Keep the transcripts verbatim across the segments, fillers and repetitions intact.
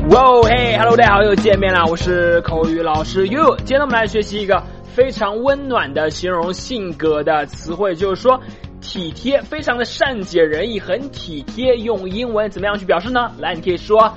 哇嘿 ，Hello， 大家好，又见面了，我是口语老师 You。今天我们来学习一个非常温暖的形容性格的词汇，就是说体贴，非常的善解人意，很体贴。用英文怎么样去表示呢？来，你可以说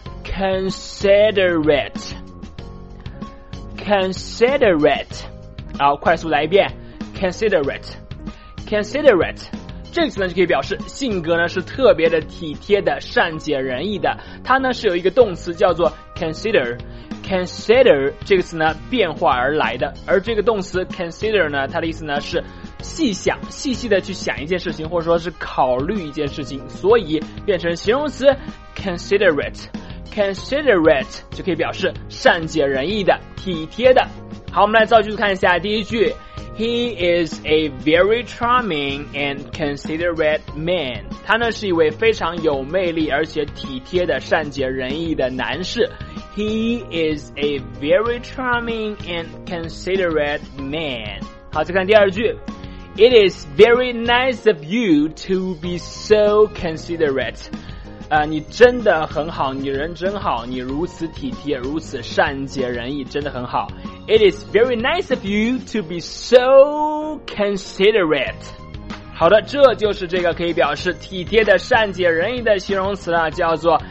considerate，considerate， 好，快速来一遍 considerate，considerate。这个词呢就可以表示性格呢是特别的体贴的、善解人意的。它呢是有一个动词叫做 consider， consider 这个词呢变化而来的，而这个动词 consider 呢，它的意思呢是细想、细细的去想一件事情，或者说是考虑一件事情，所以变成形容词 considerate，considerate 就可以表示善解人意的、体贴的。好，我们来造句看一下第一句。He is a very charming and considerate man. 他呢是一位非常有魅力而且体贴的善解人意的男士。He is a very charming and considerate man. 好，再看第二句。It is very nice of you to be so considerate. 呃，你真的很好，你人真好，你如此体贴，如此善解人意，真的很好。It is very nice of you to be so considerate. 好的，这就是这个可以表示体贴的、善解人意的形容词了，叫做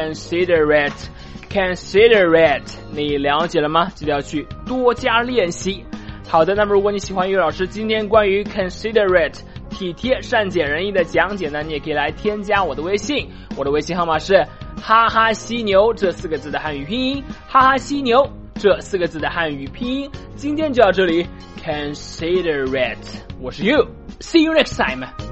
considerate。considerate， 你了解了吗？记得要去多加练习。好的，那么如果你喜欢于老师今天关于 considerate体贴、善解人意的讲解呢，你也可以来添加我的微信，我的微信号码是哈哈犀牛这四个字的汉语拼音，哈哈犀牛这四个字的汉语拼音。今天就到这里 ，considerate， 我是 You，see you next time。